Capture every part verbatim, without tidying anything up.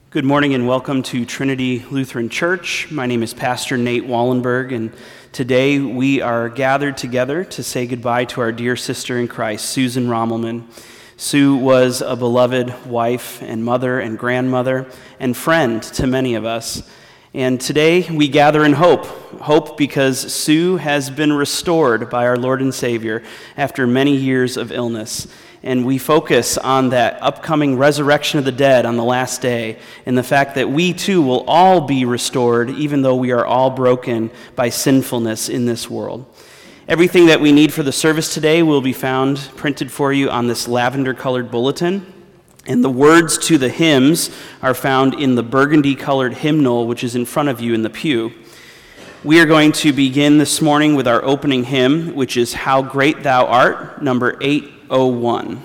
Good morning and welcome to Trinity Lutheran Church. My name is Pastor Nate Wallenberg, and today we are gathered together to say goodbye to our dear sister in Christ, Susan Rommelman. Sue was a beloved wife and mother and grandmother and friend to many of us. And today we gather in hope. Hope because Sue has been restored by our Lord and Savior after many years of illness. And we focus on that upcoming resurrection of the dead on the last day, and the fact that we too will all be restored, even though we are all broken by sinfulness in this world. Everything that we need for the service today will be found printed for you on this lavender-colored bulletin, and the words to the hymns are found in the burgundy-colored hymnal, which is in front of you in the pew. We are going to begin this morning with our opening hymn, which is How Great Thou Art, number eight oh one.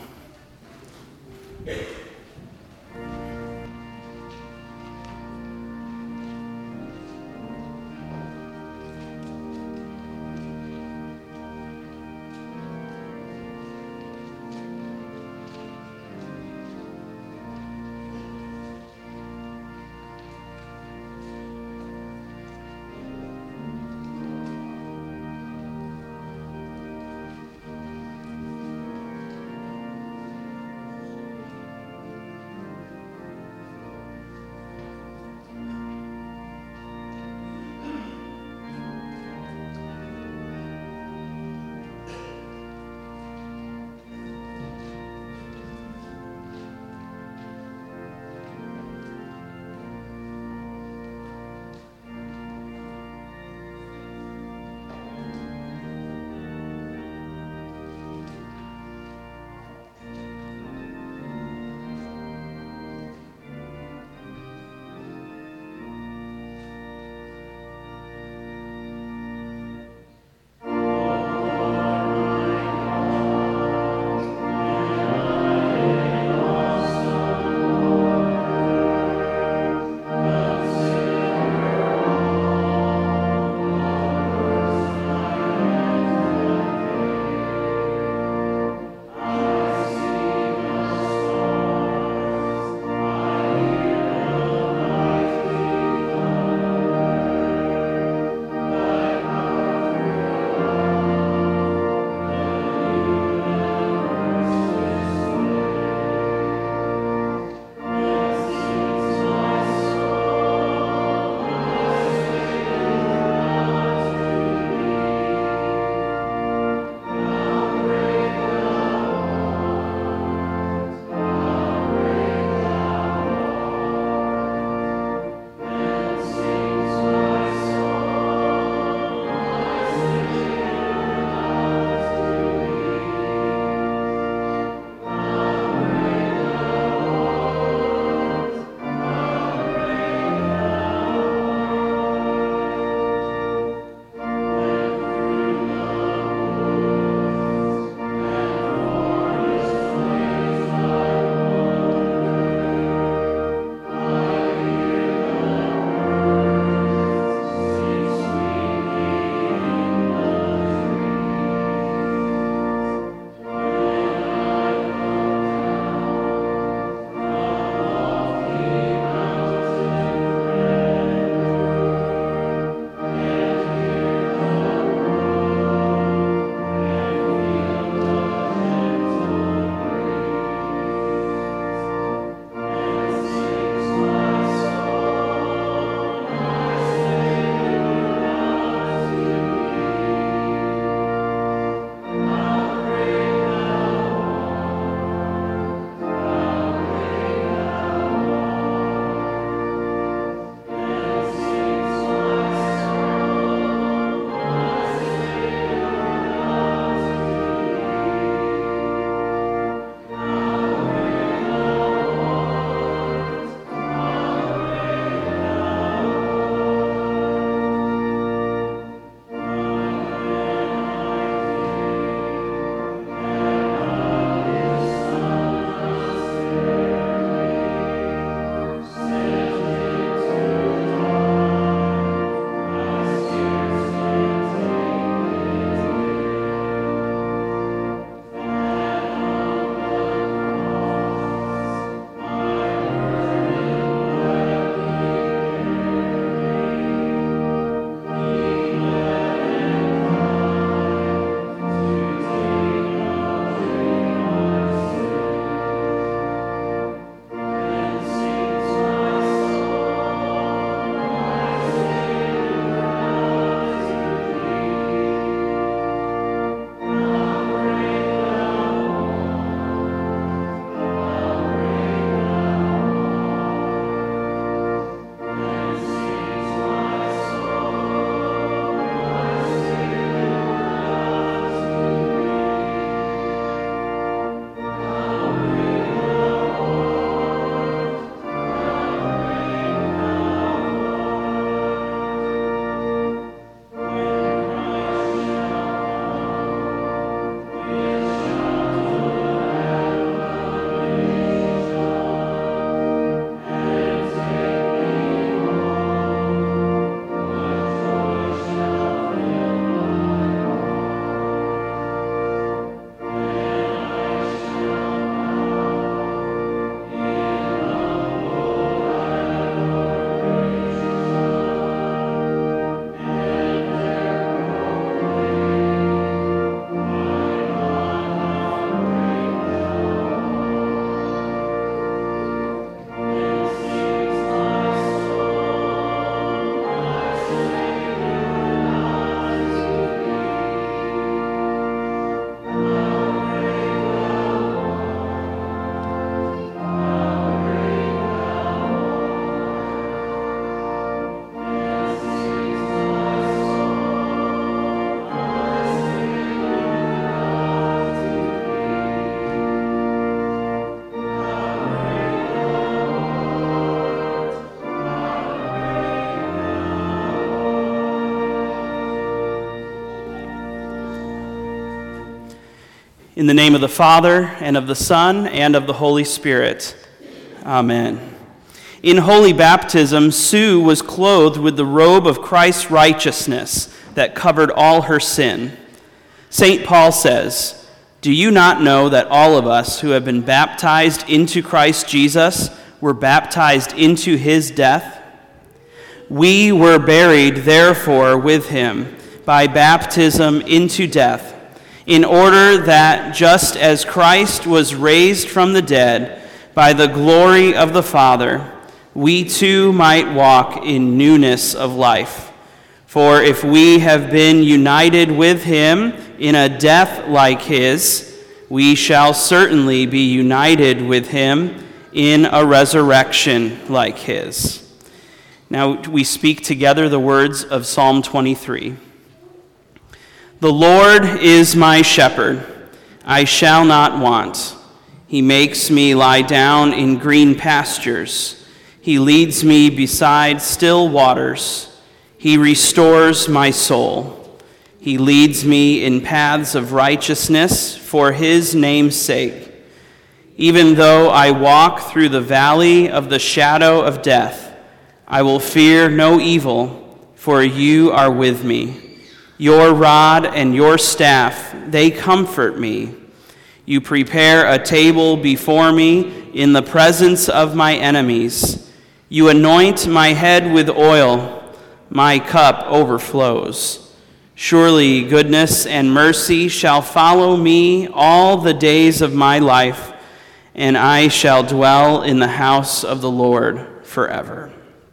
In the name of the Father, and of the Son, and of the Holy Spirit. Amen. In holy baptism, Sue was clothed with the robe of Christ's righteousness that covered all her sin. Saint Paul says, "Do you not know that all of us who have been baptized into Christ Jesus were baptized into his death? We were buried, therefore, with him by baptism into death, in order that just as Christ was raised from the dead by the glory of the Father, we too might walk in newness of life. For if we have been united with him in a death like his, we shall certainly be united with him in a resurrection like his." Now we speak together the words of Psalm twenty-three. "The Lord is my shepherd, I shall not want. He makes me lie down in green pastures. He leads me beside still waters. He restores my soul. He leads me in paths of righteousness for his name's sake. Even though I walk through the valley of the shadow of death, I will fear no evil, for you are with me. Your rod and your staff, they comfort me. You prepare a table before me in the presence of my enemies. You anoint my head with oil. My cup overflows. Surely goodness and mercy shall follow me all the days of my life, and I shall dwell in the house of the Lord forever."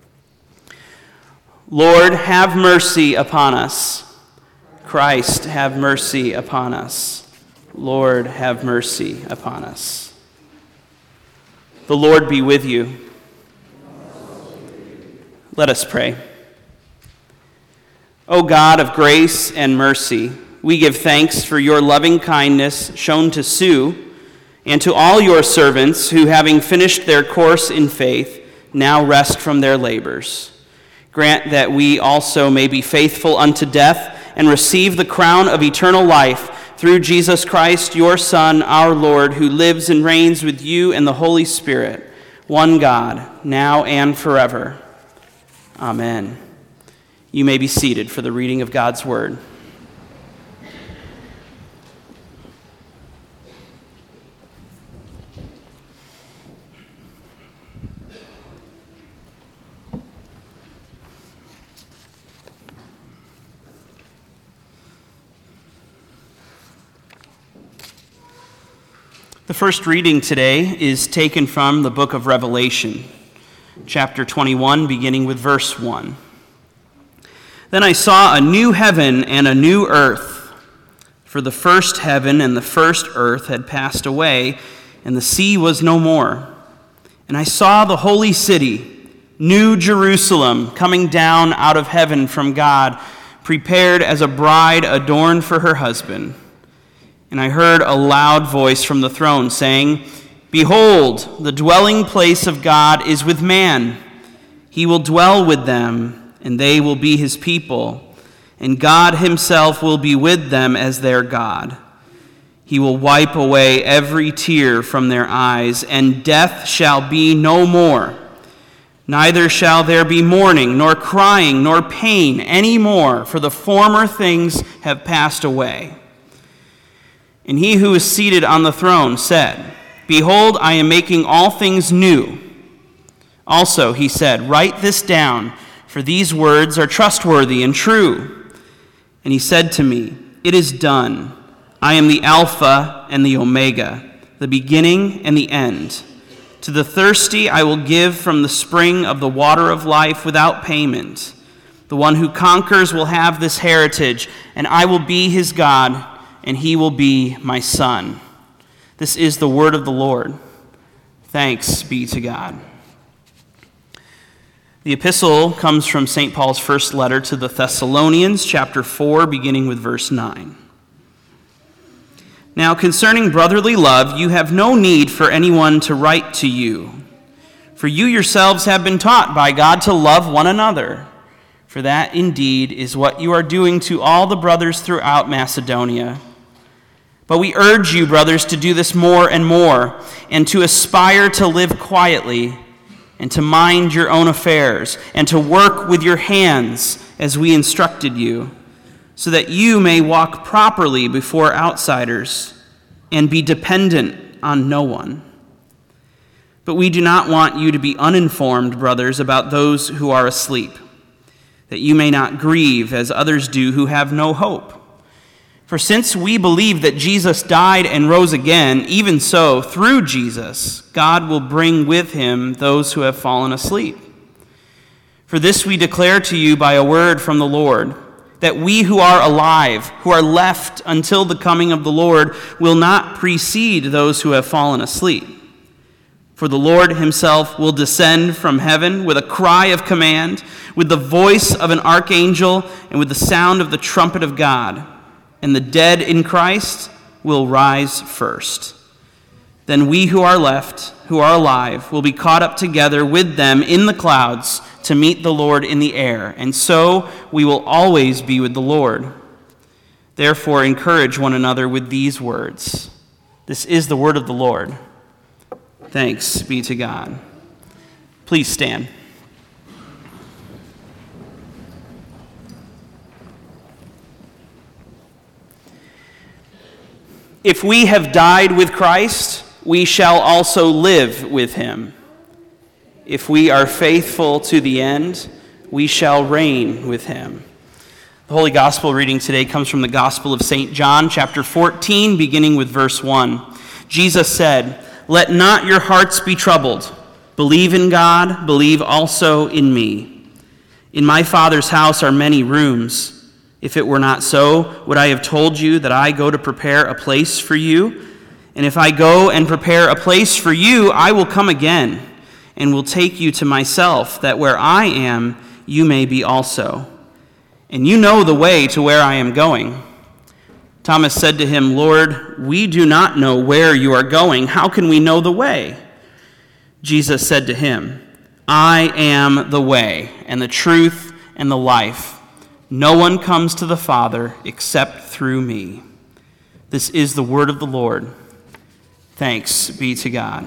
Lord, have mercy upon us. Christ, have mercy upon us. Lord, have mercy upon us. The Lord be with you. Let us pray. O God of grace and mercy, we give thanks for your loving kindness shown to Sue and to all your servants who, having finished their course in faith, now rest from their labors. Grant that we also may be faithful unto death and receive the crown of eternal life through Jesus Christ, your Son, our Lord, who lives and reigns with you and the Holy Spirit, one God, now and forever. Amen. You may be seated for the reading of God's word. The first reading today is taken from the book of Revelation, chapter twenty-one, beginning with verse one. "Then I saw a new heaven and a new earth, for the first heaven and the first earth had passed away, and the sea was no more. And I saw the holy city, New Jerusalem, coming down out of heaven from God, prepared as a bride adorned for her husband. And I heard a loud voice from the throne saying, 'Behold, the dwelling place of God is with man. He will dwell with them, and they will be his people, and God himself will be with them as their God. He will wipe away every tear from their eyes, and death shall be no more. Neither shall there be mourning, nor crying, nor pain any more, for the former things have passed away.' And he who is seated on the throne said, 'Behold, I am making all things new.' Also he said, 'Write this down, for these words are trustworthy and true.' And he said to me, 'It is done. I am the Alpha and the Omega, the beginning and the end. To the thirsty I will give from the spring of the water of life without payment. The one who conquers will have this heritage, and I will be his God, and he will be my son.'" This is the word of the Lord. Thanks be to God. The epistle comes from Saint Paul's first letter to the Thessalonians, chapter four, beginning with verse nine. "Now concerning brotherly love, you have no need for anyone to write to you, for you yourselves have been taught by God to love one another. For that indeed is what you are doing to all the brothers throughout Macedonia. But we urge you, brothers, to do this more and more, and to aspire to live quietly, and to mind your own affairs, and to work with your hands as we instructed you, so that you may walk properly before outsiders and be dependent on no one. But we do not want you to be uninformed, brothers, about those who are asleep, that you may not grieve as others do who have no hope. For since we believe that Jesus died and rose again, even so, through Jesus, God will bring with him those who have fallen asleep. For this we declare to you by a word from the Lord, that we who are alive, who are left until the coming of the Lord, will not precede those who have fallen asleep. For the Lord himself will descend from heaven with a cry of command, with the voice of an archangel, and with the sound of the trumpet of God. And the dead in Christ will rise first. Then we who are left, who are alive, will be caught up together with them in the clouds to meet the Lord in the air, and so we will always be with the Lord. Therefore, encourage one another with these words. This is the word of the Lord. Thanks be to God. Please stand. If we have died with Christ, we shall also live with him. If we are faithful to the end, we shall reign with him. The Holy Gospel reading today comes from the Gospel of Saint John, chapter fourteen, beginning with verse one. Jesus said, "Let not your hearts be troubled. Believe in God, believe also in me. In my Father's house are many rooms. If it were not so, would I have told you that I go to prepare a place for you? And if I go and prepare a place for you, I will come again and will take you to myself, that where I am, you may be also. And you know the way to where I am going." Thomas said to him, "Lord, we do not know where you are going. How can we know the way?" Jesus said to him, "I am the way and the truth and the life. No one comes to the Father except through me." This is the word of the Lord. Thanks be to God.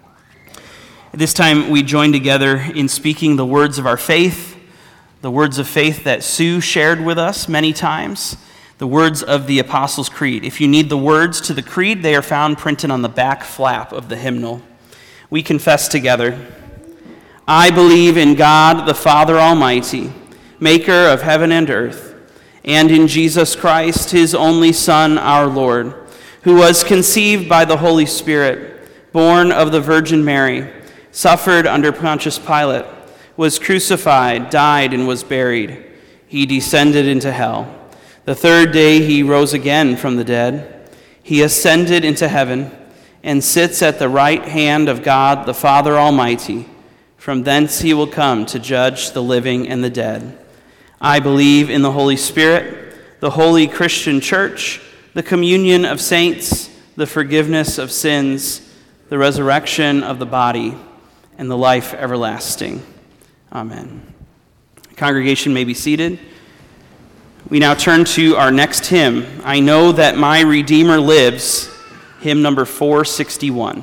At this time, we join together in speaking the words of our faith, the words of faith that Sue shared with us many times, the words of the Apostles' Creed. If you need the words to the creed, they are found printed on the back flap of the hymnal. We confess together, "I believe in God, the Father Almighty, maker of heaven and earth, and in Jesus Christ, his only Son, our Lord, who was conceived by the Holy Spirit, born of the Virgin Mary, suffered under Pontius Pilate, was crucified, died, and was buried. He descended into hell. The third day he rose again from the dead. He ascended into heaven and sits at the right hand of God, the Father Almighty. From thence he will come to judge the living and the dead. I believe in the Holy Spirit, the holy Christian church, the communion of saints, the forgiveness of sins, the resurrection of the body, and the life everlasting. Amen." The congregation may be seated. We now turn to our next hymn, "I Know That My Redeemer Lives," hymn number four sixty-one.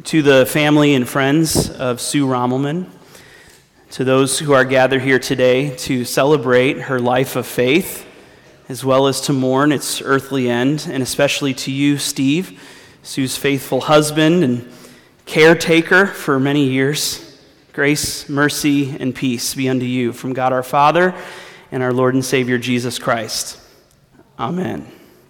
To the family and friends of Sue Rommelman, to those who are gathered here today to celebrate her life of faith, as well as to mourn its earthly end, and especially to you, Steve, Sue's faithful husband and caretaker for many years, grace, mercy, and peace be unto you from God our Father and our Lord and Savior Jesus Christ. Amen.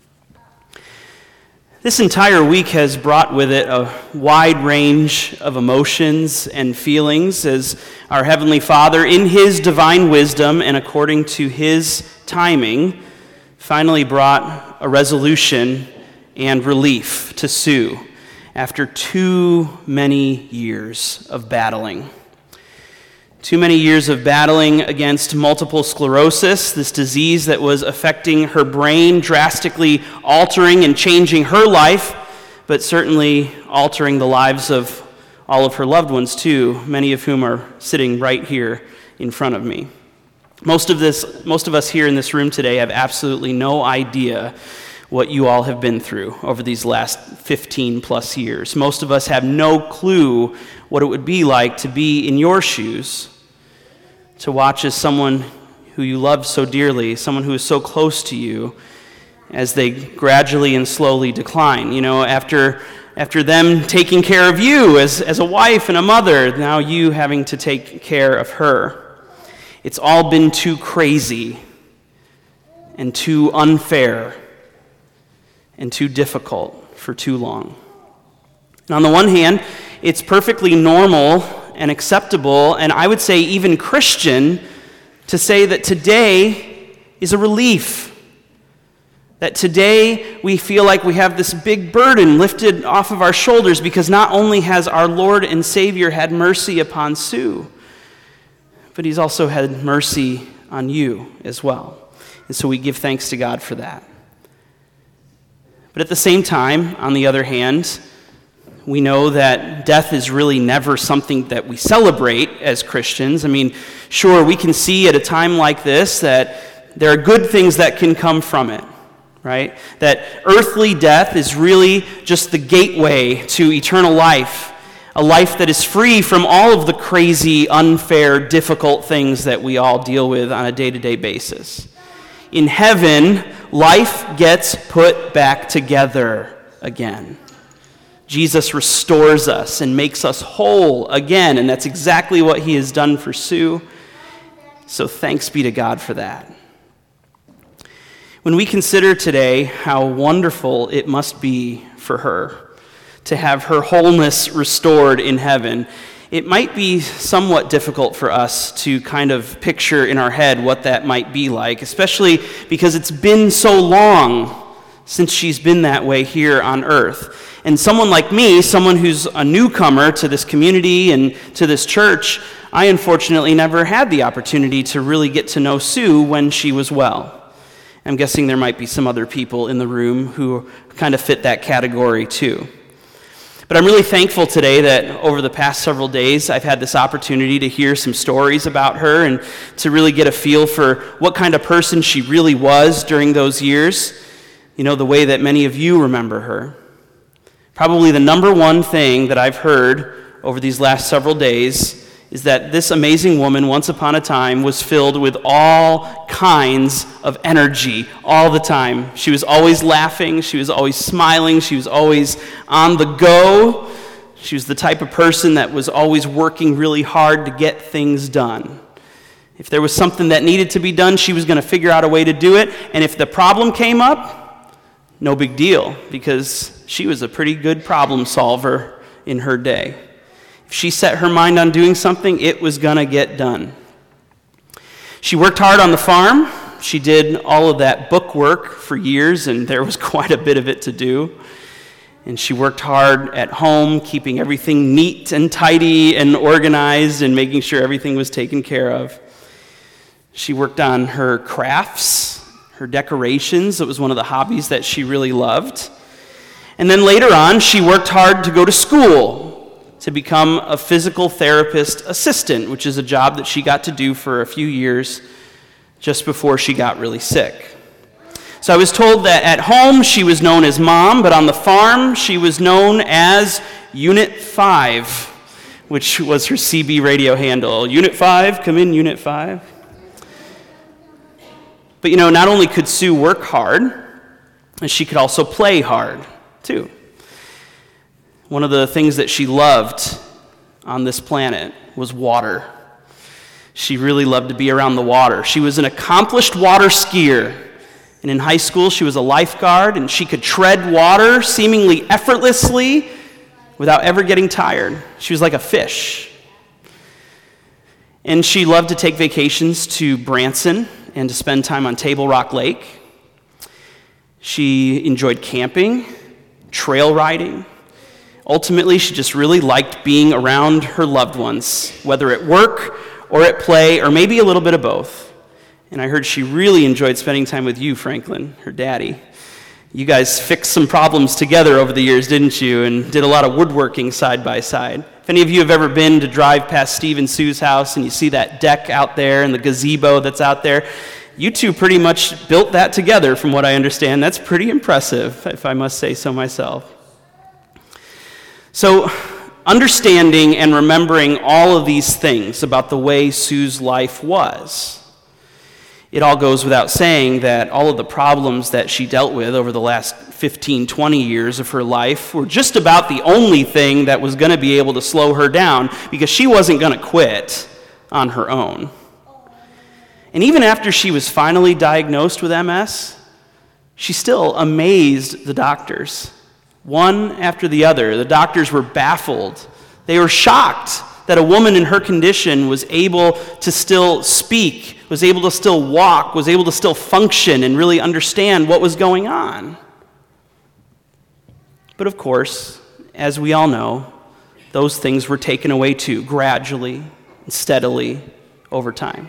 This entire week has brought with it a wide range of emotions and feelings as our Heavenly Father, in His divine wisdom and according to His timing, finally brought a resolution and relief to Sue after too many years of battling. Too many years of battling against multiple sclerosis, this disease that was affecting her brain, drastically altering and changing her life, but certainly altering the lives of all of her loved ones too, many of whom are sitting right here in front of me. Most of this, most of us here in this room today have absolutely no idea what you all have been through over these last fifteen plus years. Most of us have no clue what it would be like to be in your shoes, to watch as someone who you love so dearly, someone who is so close to you, as they gradually and slowly decline. You know, after after them taking care of you as, as a wife and a mother, now you having to take care of her. It's all been too crazy and too unfair and too difficult for too long. And on the one hand, it's perfectly normal and acceptable, and I would say even Christian, to say that today is a relief. That today we feel like we have this big burden lifted off of our shoulders because not only has our Lord and Savior had mercy upon Sue, but He's also had mercy on you as well. And so we give thanks to God for that. But at the same time, on the other hand, we know that death is really never something that we celebrate as Christians. I mean, sure, we can see at a time like this that there are good things that can come from it, right? That earthly death is really just the gateway to eternal life, a life that is free from all of the crazy, unfair, difficult things that we all deal with on a day-to-day basis. In heaven, life gets put back together again. Jesus restores us and makes us whole again, and that's exactly what He has done for Sue. So thanks be to God for that. When we consider today how wonderful it must be for her to have her wholeness restored in heaven, it might be somewhat difficult for us to kind of picture in our head what that might be like, especially because it's been so long since she's been that way here on earth. And someone like me, someone who's a newcomer to this community and to this church, I unfortunately never had the opportunity to really get to know Sue when she was well. I'm guessing there might be some other people in the room who kind of fit that category too. But I'm really thankful today that over the past several days, I've had this opportunity to hear some stories about her and to really get a feel for what kind of person she really was during those years. You know, the way that many of you remember her. Probably the number one thing that I've heard over these last several days is that this amazing woman, once upon a time, was filled with all kinds of energy all the time. She was always laughing, she was always smiling, she was always on the go. She was the type of person that was always working really hard to get things done. If there was something that needed to be done, she was going to figure out a way to do it. And if the problem came up, no big deal, because she was a pretty good problem solver in her day. If she set her mind on doing something, it was going to get done. She worked hard on the farm. She did all of that book work for years, and there was quite a bit of it to do. And she worked hard at home, keeping everything neat and tidy and organized and making sure everything was taken care of. She worked on her crafts, her decorations. It was one of the hobbies that she really loved. And then later on, she worked hard to go to school to become a physical therapist assistant, which is a job that she got to do for a few years just before she got really sick. So I was told that at home she was known as Mom, but on the farm she was known as Unit five, which was her C B radio handle. Unit five, come in, Unit five. But you know, not only could Sue work hard, she could also play hard, too. One of the things that she loved on this planet was water. She really loved to be around the water. She was an accomplished water skier. And in high school, she was a lifeguard, and she could tread water seemingly effortlessly without ever getting tired. She was like a fish. And she loved to take vacations to Branson and to spend time on Table Rock Lake. She enjoyed camping, trail riding. Ultimately, she just really liked being around her loved ones, whether at work or at play, or maybe a little bit of both. And I heard she really enjoyed spending time with you, Franklin, her daddy. You guys fixed some problems together over the years, didn't you? And did a lot of woodworking side by side. If any of you have ever been to drive past Steve and Sue's house and you see that deck out there and the gazebo that's out there, you two pretty much built that together, from what I understand. That's pretty impressive, if I must say so myself. So, understanding and remembering all of these things about the way Sue's life was, it all goes without saying that all of the problems that she dealt with over the last fifteen, twenty years of her life were just about the only thing that was going to be able to slow her down, because she wasn't going to quit on her own. And even after she was finally diagnosed with M S, she still amazed the doctors. One after the other, the doctors were baffled. They were shocked that a woman in her condition was able to still speak, was able to still walk, was able to still function and really understand what was going on. But of course, as we all know, those things were taken away too, gradually and steadily over time.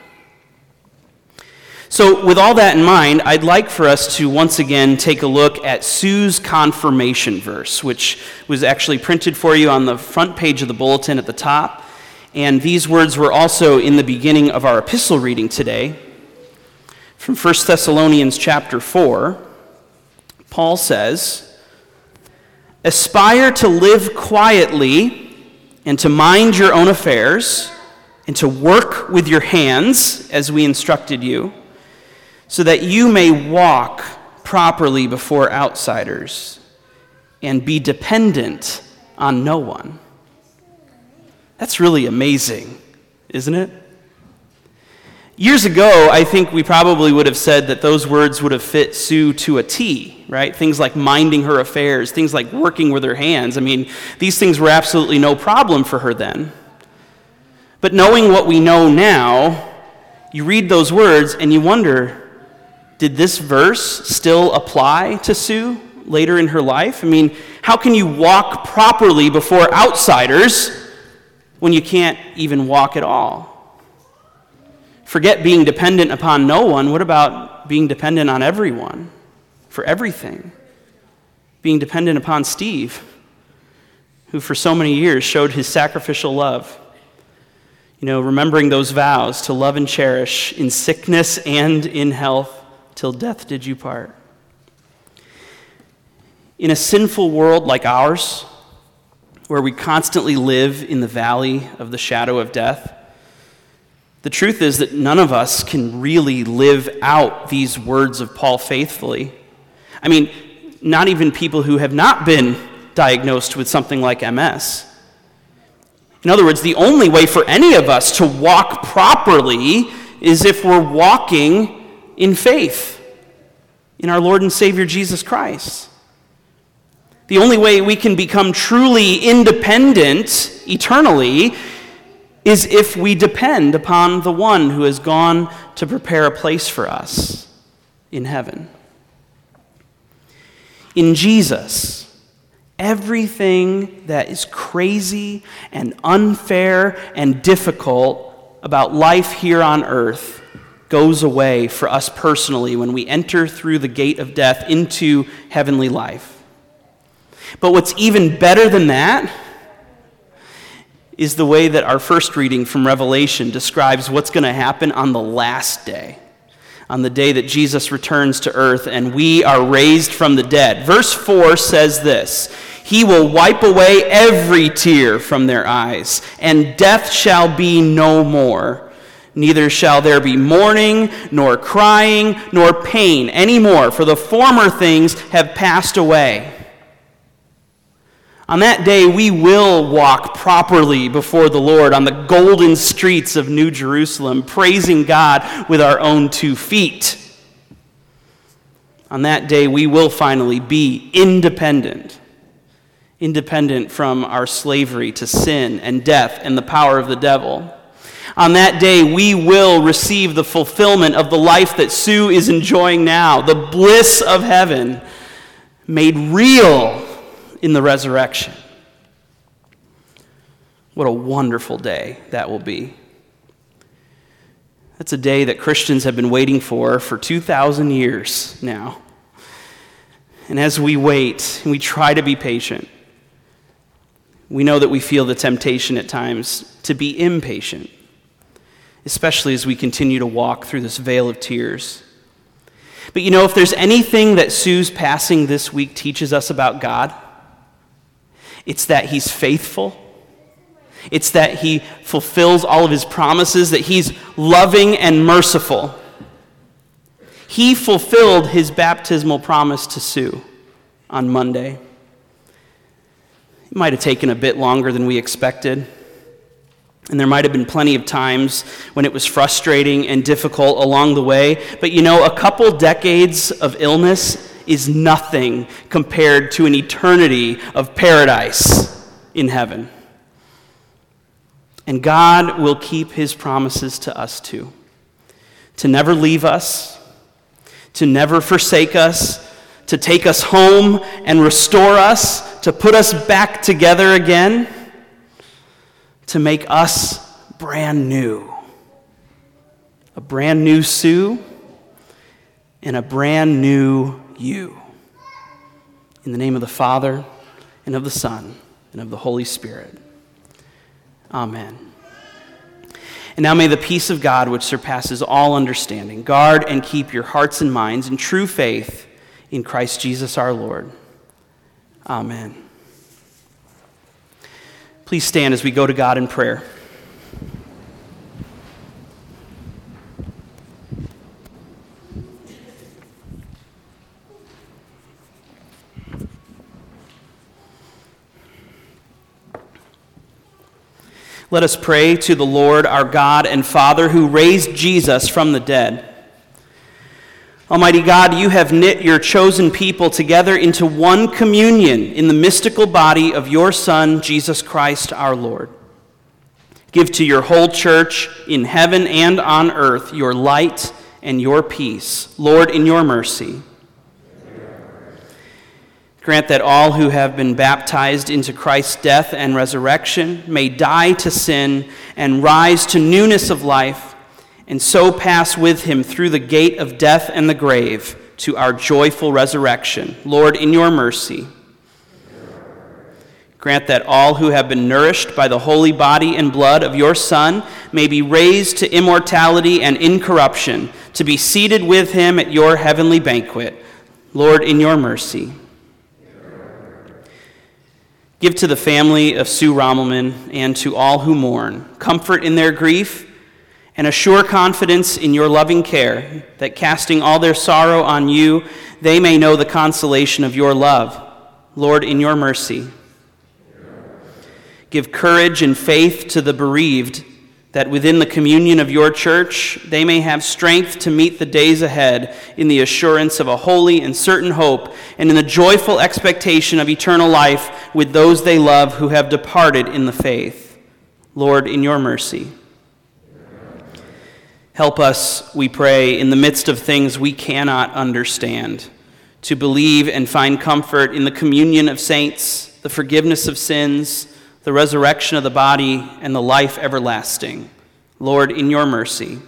So with all that in mind, I'd like for us to once again take a look at Sue's confirmation verse, which was actually printed for you on the front page of the bulletin at the top. And these words were also in the beginning of our epistle reading today. From First Thessalonians chapter four, Paul says, "Aspire to live quietly and to mind your own affairs and to work with your hands as we instructed you, so that you may walk properly before outsiders and be dependent on no one." That's really amazing, isn't it? Years ago, I think we probably would have said that those words would have fit Sue to a T, right? Things like minding her affairs, things like working with her hands. I mean, these things were absolutely no problem for her then. But knowing what we know now, you read those words and you wonder, did this verse still apply to Sue later in her life? I mean, how can you walk properly before outsiders when you can't even walk at all? Forget being dependent upon no one. What about being dependent on everyone for everything? Being dependent upon Steve, who for so many years showed his sacrificial love. You know, remembering those vows to love and cherish in sickness and in health, till death did you part. In a sinful world like ours, where we constantly live in the valley of the shadow of death, the truth is that none of us can really live out these words of Paul faithfully. I mean, not even people who have not been diagnosed with something like M S. In other words, the only way for any of us to walk properly is if we're walking in faith in our Lord and Savior Jesus Christ. The only way we can become truly independent eternally is if we depend upon the one who has gone to prepare a place for us in heaven. In Jesus, everything that is crazy and unfair and difficult about life here on earth goes away for us personally when we enter through the gate of death into heavenly life. But what's even better than that is the way that our first reading from Revelation describes what's going to happen on the last day, on the day that Jesus returns to earth and we are raised from the dead. Verse four says this, He will wipe away every tear from their eyes, and death shall be no more. Neither shall there be mourning, nor crying, nor pain any more, for the former things have passed away. On that day, we will walk properly before the Lord on the golden streets of New Jerusalem, praising God with our own two feet. On that day, we will finally be independent. Independent from our slavery to sin and death and the power of the devil. On that day, we will receive the fulfillment of the life that Sue is enjoying now, the bliss of heaven, made real in the resurrection. What a wonderful day that will be. That's a day that Christians have been waiting for for two thousand years now. And as we wait and we try to be patient, we know that we feel the temptation at times to be impatient, especially as we continue to walk through this vale of tears. But you know, if there's anything that Sue's passing this week teaches us about God, it's that he's faithful. It's that he fulfills all of his promises, that he's loving and merciful. He fulfilled his baptismal promise to Sue on Monday. It might have taken a bit longer than we expected. And there might have been plenty of times when it was frustrating and difficult along the way. But you know, a couple decades of illness is nothing compared to an eternity of paradise in heaven. And God will keep his promises to us too. To never leave us, to never forsake us, to take us home and restore us, to put us back together again, to make us brand new. A brand new Sue and a brand new you. In the name of the Father, and of the Son, and of the Holy Spirit. Amen. And now may the peace of God, which surpasses all understanding, guard and keep your hearts and minds in true faith in Christ Jesus our Lord. Amen. Please stand as we go to God in prayer. Let us pray to the Lord our God and Father, who raised Jesus from the dead. Almighty God, you have knit your chosen people together into one communion in the mystical body of your Son, Jesus Christ our Lord. Give to your whole church in heaven and on earth your light and your peace. Lord, in your mercy. Grant that all who have been baptized into Christ's death and resurrection may die to sin and rise to newness of life, and so pass with him through the gate of death and the grave to our joyful resurrection. Lord, in your mercy. Grant that all who have been nourished by the holy body and blood of your Son may be raised to immortality and incorruption, to be seated with him at your heavenly banquet. Lord, in your mercy. Give to the family of Sue Rommelman and to all who mourn comfort in their grief and a sure confidence in your loving care, that casting all their sorrow on you, they may know the consolation of your love. Lord, in your mercy. Give courage and faith to the bereaved, that within the communion of your church they may have strength to meet the days ahead in the assurance of a holy and certain hope, and in the joyful expectation of eternal life with those they love who have departed in the faith. Lord, in your mercy. Help us, we pray, in the midst of things we cannot understand, to believe and find comfort in the communion of saints, the forgiveness of sins, the resurrection of the body, and the life everlasting. Lord, in your mercy.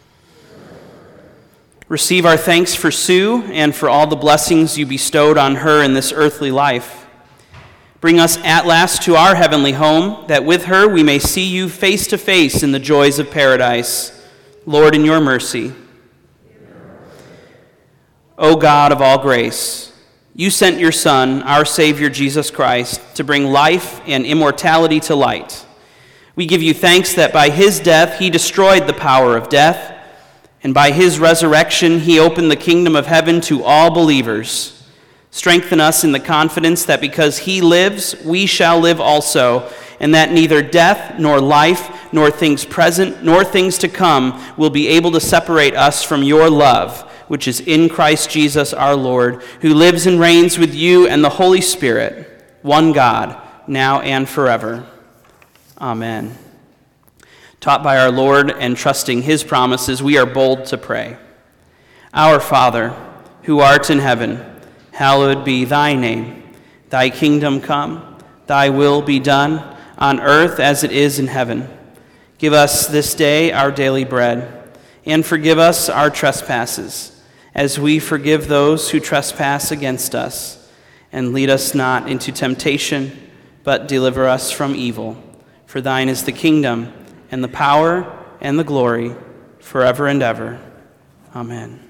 Receive our thanks for Sue and for all the blessings you bestowed on her in this earthly life. Bring us at last to our heavenly home, that with her we may see you face to face in the joys of paradise. Lord, in your mercy. O God of all grace, You sent your Son, our Savior Jesus Christ, to bring life and immortality to light. We give you thanks that by his death he destroyed the power of death, and by his resurrection he opened the kingdom of heaven to all believers. Strengthen us in the confidence that because he lives, we shall live also, and that neither death nor life, nor things present, nor things to come will be able to separate us from your love, which is in Christ Jesus our Lord, who lives and reigns with you and the Holy Spirit, one God, now and forever. Amen. Taught by our Lord and trusting his promises, we are bold to pray. Our Father, who art in heaven, hallowed be thy name. Thy kingdom come, thy will be done, on earth as it is in heaven. Give us this day our daily bread, and forgive us our trespasses, as we forgive those who trespass against us. And lead us not into temptation, but deliver us from evil. For thine is the kingdom, and the power, and the glory, forever and ever. Amen.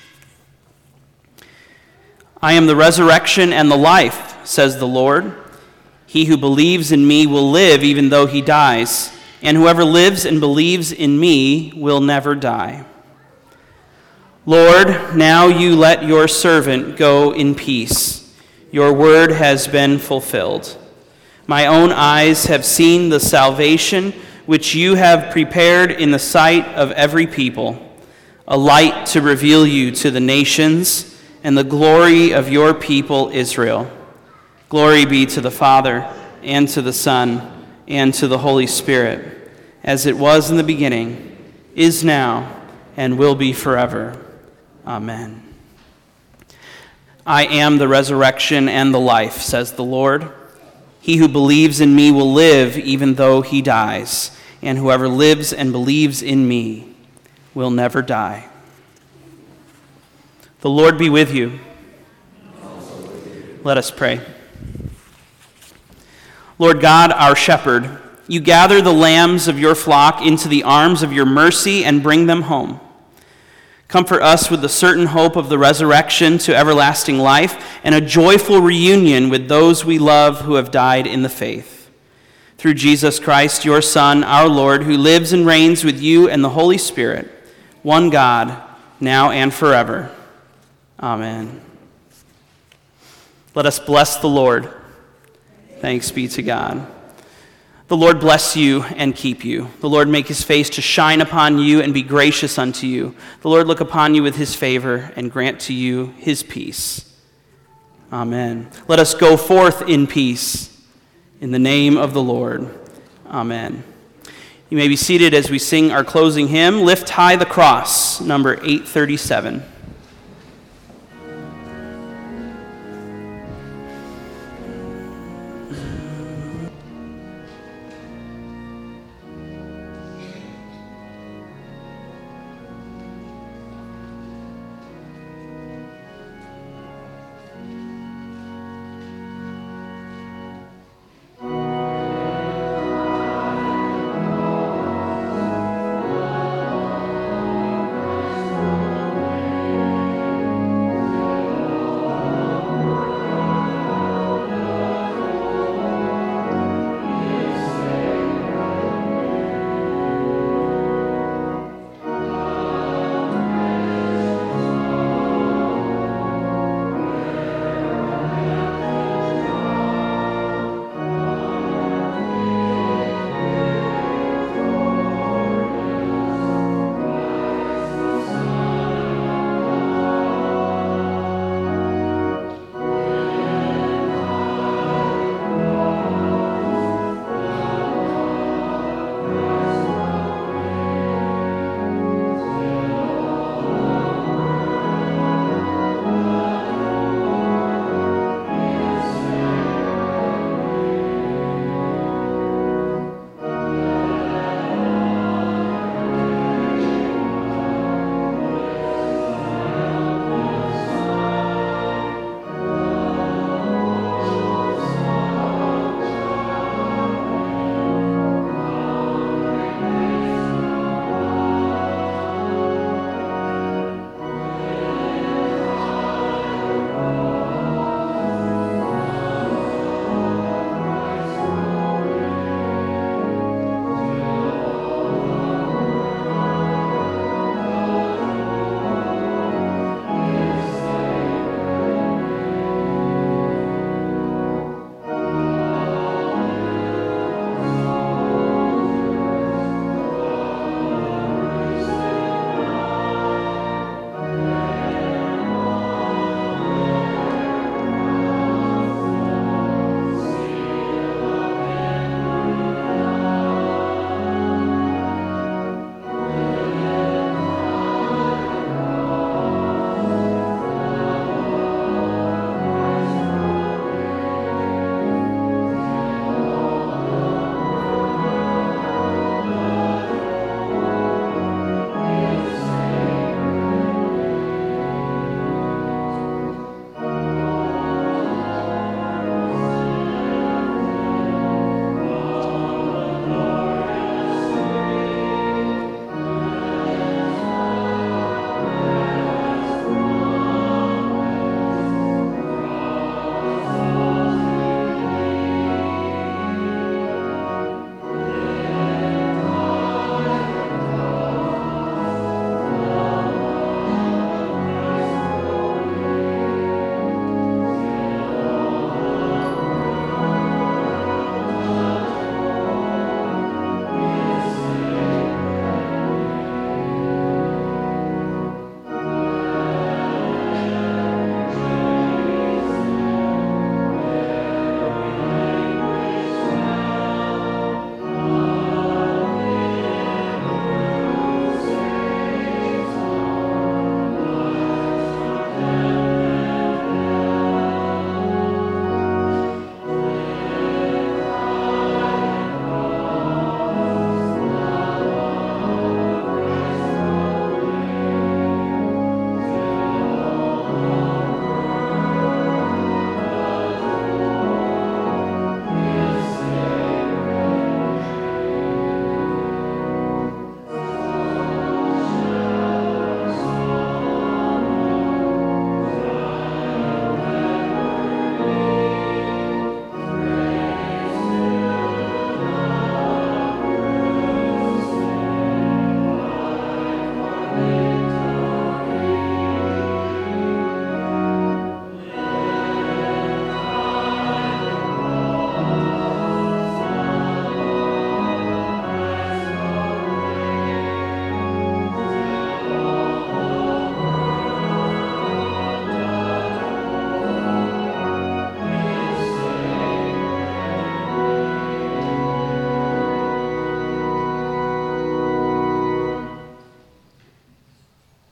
I am the resurrection and the life, says the Lord. He who believes in me will live even though he dies, and whoever lives and believes in me will never die. Lord, now you let your servant go in peace. Your word has been fulfilled. My own eyes have seen the salvation which you have prepared in the sight of every people, a light to reveal you to the nations and the glory of your people Israel. Glory be to the Father, and to the Son, and to the Holy Spirit, as it was in the beginning, is now, and will be forever. Amen. I am the resurrection and the life, says the Lord. He who believes in me will live even though he dies, and whoever lives and believes in me will never die. The Lord be with you. Let us pray. Lord God, our shepherd, you gather the lambs of your flock into the arms of your mercy and bring them home. Comfort us with the certain hope of the resurrection to everlasting life and a joyful reunion with those we love who have died in the faith. Through Jesus Christ, your Son, our Lord, who lives and reigns with you and the Holy Spirit, one God, now and forever. Amen. Let us bless the Lord. Thanks be to God. The Lord bless you and keep you. The Lord make his face to shine upon you and be gracious unto you. The Lord look upon you with his favor and grant to you his peace. Amen. Let us go forth in peace in the name of the Lord. Amen. You may be seated as we sing our closing hymn, Lift High the Cross, number eight thirty-seven.